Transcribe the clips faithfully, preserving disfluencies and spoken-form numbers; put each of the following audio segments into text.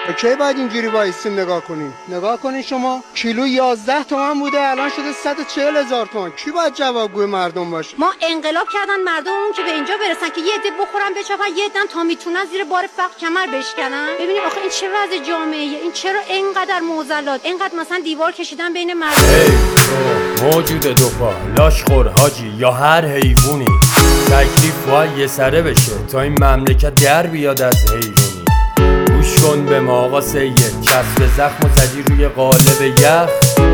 کی باید اینجوری وایسیم نگاه کنیم؟ نگاه کنین شما، کیلو یازده تومن بوده الان شده صد و چهل هزار تومن. کی باید جوابگوی مردم باشه؟ ما انقلاب کردن مردممون که به اینجا برسن که یه عده بخورن بچپن، یه عده تا میتونن زیر بار فقر کمر بشکنن. ببینید آخه این چه وضع جامعه، این چرا اینقدر معضلات، اینقدر مثلا دیوار کشیدن بین مردم. ای تو موجود دو پا، لاشخور حاجی یا هر حیوانی، تکلیف باید یه سره بشه تا این مملکت در بیاد از حیوانی. گوش کن به ما آقا سید، چسب زخم و زدی روی قالب یخ،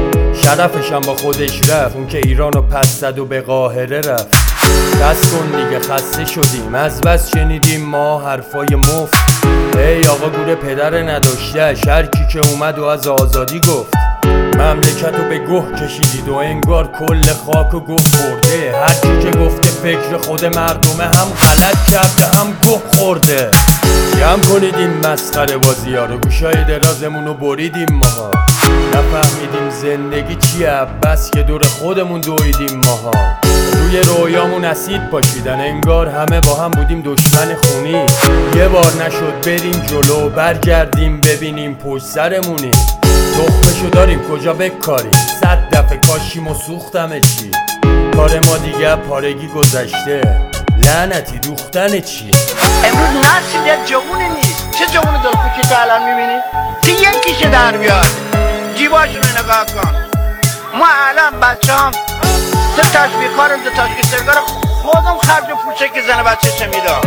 شرفشم با خودش رفت، اون که ایرانو پس زد و به قاهره رفت. بس کن دیگه خسته شدیم از بس شنیدیم ما حرفای مفت. ای آقا گور پدر نداشته، هرکی که اومد و از آزادی گفت. مملکت رو به گوه کشیدید و انگار کل خاک و گوه برده. هرکی که گفته فکر خود مردمه هم غلط کرده هم گوه خورده. جمع کنید این مسخره بازی ها رو، گوشای درازمون رو بریدیم ماها. نفهمیدیم زندگی چیه بس که دور خودمون دویدیم ماها. روی رویامون اسید پاشیدن انگار همه با هم بودیم دشمن خونی. یه بار نشد بریم جلو برگردیم ببینیم پشت سرمونی. تخمشو داریم کجا بکاریم، صد دفعه کاشیم و سوختمه چی. کار ما دیگه پارگی گذشته، لعنتی دوختن چی. امروز نسل جوون نیست. چه جوون دلخوشی که الان میبینی؟ که یکیشه در بیاد جیباشونو نگاه کن. ما الان بچه هم سه تشبیه کارم دو تشبیه سرگار خودم خرج و پوچه که زن بچه چه میدم.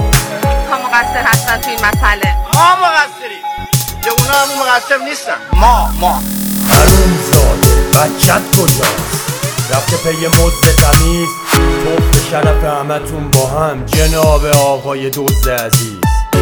ها مقصر هستن توی این مسئله. ما مقصریم، جوونا هم مقصر نیستن. ما ما حروم زاده بچت کجاست؟ رفته پی مزد تمیز، توف شرف همتون با هم جناب آقای دوست عزیز.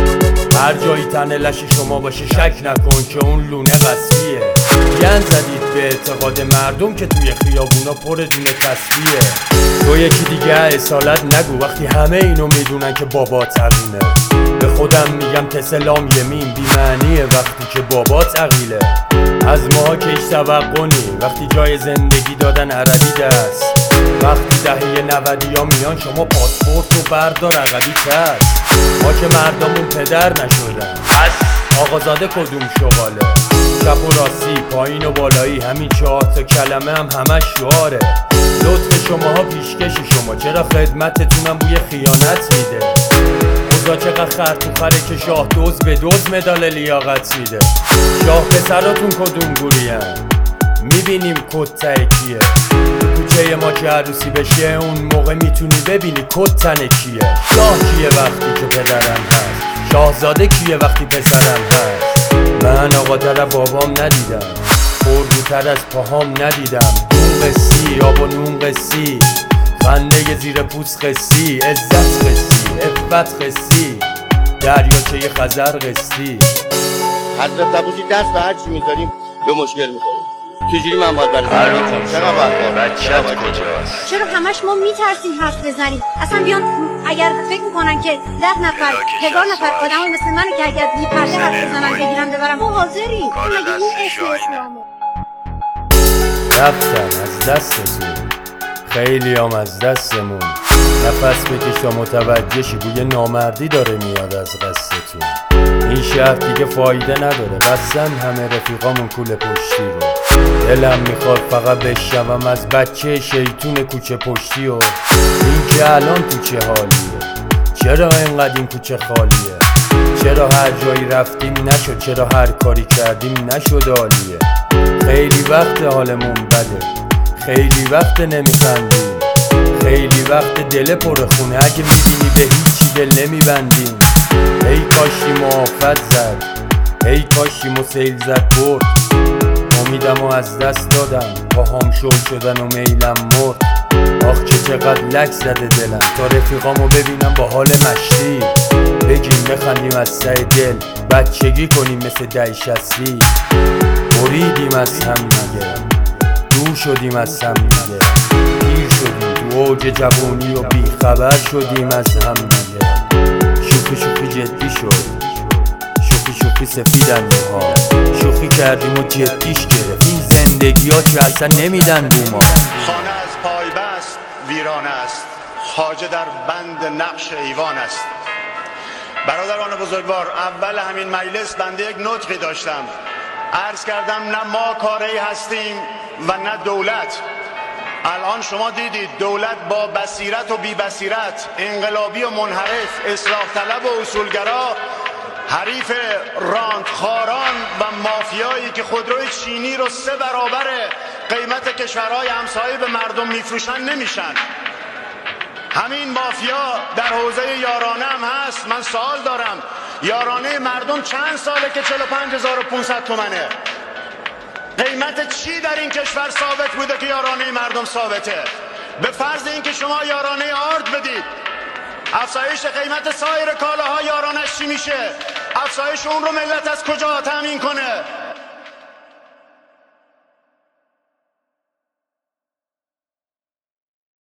هر جایی تنه لش شما باشه شک نکن که اون لونه قصبیه. گن زدید به اعتقاد مردم که توی خیابونا پر دونه تسبیه. تو یکی دیگه اصالت نگو وقتی همه اینو میدونن که بابا تقینه. به خودم میگم تسلام یمین بی معنیه وقتی که بابا تقیله. از ما کش توقع نی وقتی جای زندگی دادن عربی دست. وقتی دهه نودی ها میان شما پاسپورت و بردار عقبی کرد. ما که مردمون پدر نشدن پس آقازاده کدوم شغاله. چپ و راستی پایین و بالایی همین چهار تا کلمه هم همش شعاره. لطف شماها پیشکش شما، چرا خدمتتونم بوی خیانت میده. اوضاع چقدر خر تو خره که شاه دوز به دوز مدال لیاقت میده. شاه پسراتون کدوم گورین میبینیم کد کیه. کوچه ما که عروسی بشه اون موقع میتونی ببینی کد تنه کیه. شاه کیه وقتی که پدرم هست، شاهزاده کیه وقتی پسرم هست. من آقا تر بابام ندیدم، پردوتر از پاهام ندیدم. نون قصی آب و نون قصی، خنده زیر پوست قصی، عزت قصی افت قصی، دریاچه خزر قصی. حضرت عبوسی دست به هر چی میذاریم به مشکل میخوریم. چجوری من باید برای چرا باید بچت کجاست؟ چرا همش ما میترسیم حرف بزنیم؟ اصلا بیان اگر فکر میکنن که ده نفر هزار نفر آدمای مثل منو که اگر بی پرده حرف بزنن بگیرن ببرن ما حاضریم. این مگه این اسم اسلامه؟ رفتن از دستتون خیلی هم از دستمون. نفس بکش تا متوجه شی بوی نامردی داره میاد از قصدتون. این شهر دیگه فایده نداره، بستن همه رفیقامون کوله پشتی رو. دلم میخواد فقط بشنوم از بچه شیطون کوچه پشتی و این که الان تو چه حالیه. چرا اینقدر این کوچه خالیه؟ چرا هر جایی رفتیم نشد؟ چرا هر کاری کردیم نشد عالیه؟ خیلی وقت حالمون بده، خیلی وقت نمیخندیم، خیلی وقت دل پر خونه اگه میبینی به هیچی دل نمیبندیم. ای کاشی آفت زد، ای کاشی سیل زد برد. امیدم و از دست دادم، پاهام شل شدن و میلم مرد. آخ که چقدر لک زده دلم تا رفیقامو ببینم با حال مشتی. بگیم بخندیم از سر دل، بچگی کنیم مثل ده شستی. بریدیم از هم دیگه، دور شدیم از هم دیگه. پیر شدیم تو اوج جوانی و بیخبر شدیم از هم دیگه. شوخی شوخی جدی شد، شوخی شوخی سفیدن موها. شوخی کردیم و جدیش گرفت، این زندگی ها که اصلا نمیدن بو ما. خانه از پای بست ویران است، خواجه در بند نقش ایوان است. برادران بزرگوار، اول همین مجلس بنده یک نطقی داشتم، عرض کردم نه ما کاری هستیم و نه دولت. الان شما دیدید دولت با بصیرت و بی بصیرت، انقلابی و منحرف، اصلاح طلب و اصولگرا، حریف راندخاران و مافیایی که خودروی چینی رو سه برابر قیمت کشورهای همسایه به مردم میفروشن نمیشن. همین مافیا در حوزه یارانه هم هست. من سوال دارم، یارانه مردم چند ساله که چهل و پنج هزار و پانصد تومنه؟ قیمت چی در این کشور ثابت بوده که یارانه مردم ثابته؟ به فرض اینکه شما یارانه آرد بدید، افزایش قیمت سایر کالاها یارانش چی میشه؟ افزایش اون رو ملت از کجا تامین کنه؟